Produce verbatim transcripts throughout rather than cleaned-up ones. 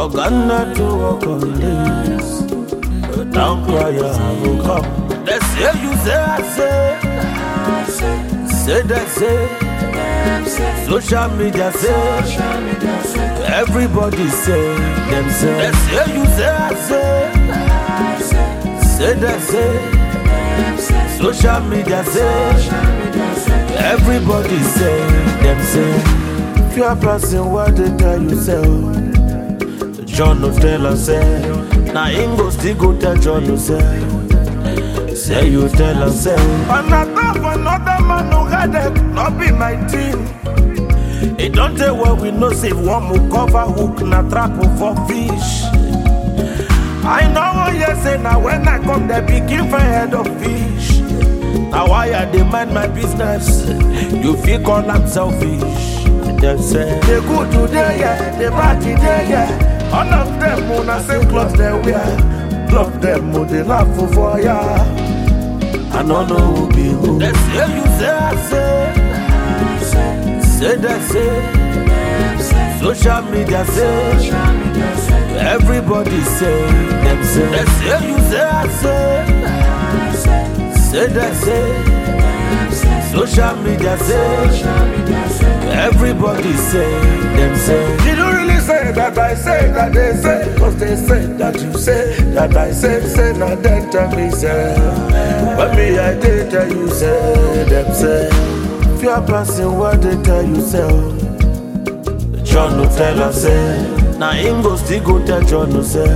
Uganda to work on this. Don't cry, I will come. They say you say, I say. Say that say. Social media say. Everybody say, them say. They say you say, I say. Say that say. Social media say. Everybody say, them say. If you are passing what they tell you say. John no tell us say. Now Ingo still go tell John no say. Say you tell us say. Another another man who got it, not be my team. It don't tell what we know say one more cover hook na trap for fish. I know what you say now when I come they begin for head of fish. Now why I demand my business? You feel call I'm selfish. They say they good today, yeah, they bad today, yeah. All of them wanna say clothes they wear. Love them who they laugh for ya. I don't know who be who. They say you say I say. Say that say. Social media say. Everybody say. Them say. They say you say I say. Say that say. Social media say. Everybody say. Them say. You don't really say that I say that they say. Cause they say that you say that I say. Say now then tell me say. But me I did tell you say. Them say. If you are passing what they tell you say. John no tell us say. Now Ingo still go tell John no say.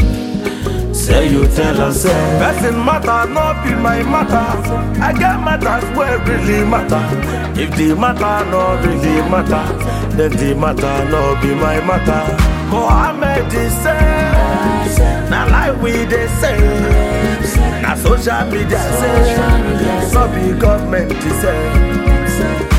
Say you tell us say. Person matter not be my matter. I get matters where really matter. If the matter not really matter, then the matter not be my matter. Mohammed is say. Now like we they say. Now social media say. So be government is say.